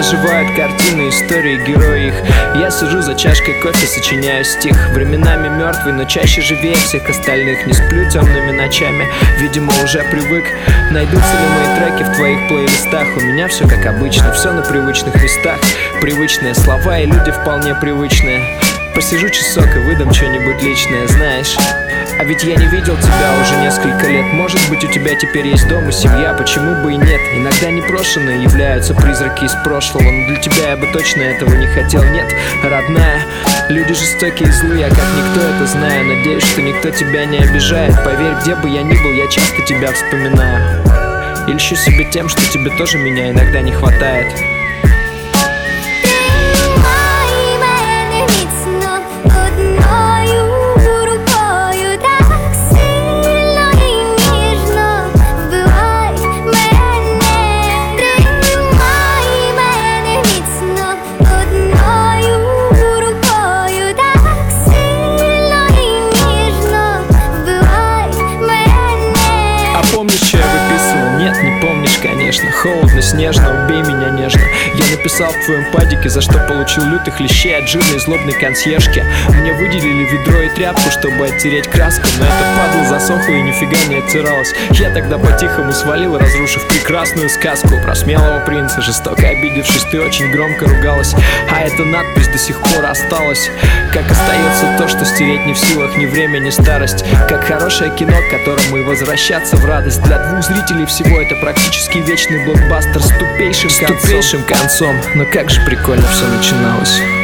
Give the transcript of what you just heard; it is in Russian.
оживают картины, истории, герои их. Я сижу за чашкой кофе, сочиняю стих. Временами мертвый, но чаще живее всех остальных. Не сплю темными ночами, видимо уже привык. Найдутся ли мои треки в твоих плейлистах? У меня все как обычно, все на привычных местах. Привычные слова и люди вполне привычные. Посижу часок и выдам что-нибудь личное, знаешь. А ведь я не видел тебя уже несколько лет. Может быть, у тебя теперь есть дом и семья, почему бы и нет? Иногда непрошенные являются призраки из прошлого, но для тебя я бы точно этого не хотел. Нет, родная, люди жестокие и злые, я как никто это знаю. Надеюсь, что никто тебя не обижает. Поверь, где бы я ни был, я часто тебя вспоминаю. И льщу себе тем, что тебе тоже меня иногда не хватает. Помнишь, что я выписывал? Нет, не помнишь, конечно. Холодно, снежно, убей меня нежно. Я написал в твоем падике, за что получил лютых лещей от жирной злобной консьержки. Мне выделили ведро и тряпку, чтобы оттереть краску, но это падло засохло и нифига не оттиралось. Я тогда по-тихому свалил, разрушив прекрасную сказку про смелого принца. Жестоко обидевшись, ты очень громко ругалась, а эта надпись до сих пор осталась. Как остается то, что стереть не в силах ни время, ни старость. Как хорошее кино, к которому и возвращаться в радость. Для двух зрителей всего это практически вечный блокбастер с тупейшим концом. Но как же прикольно все начиналось.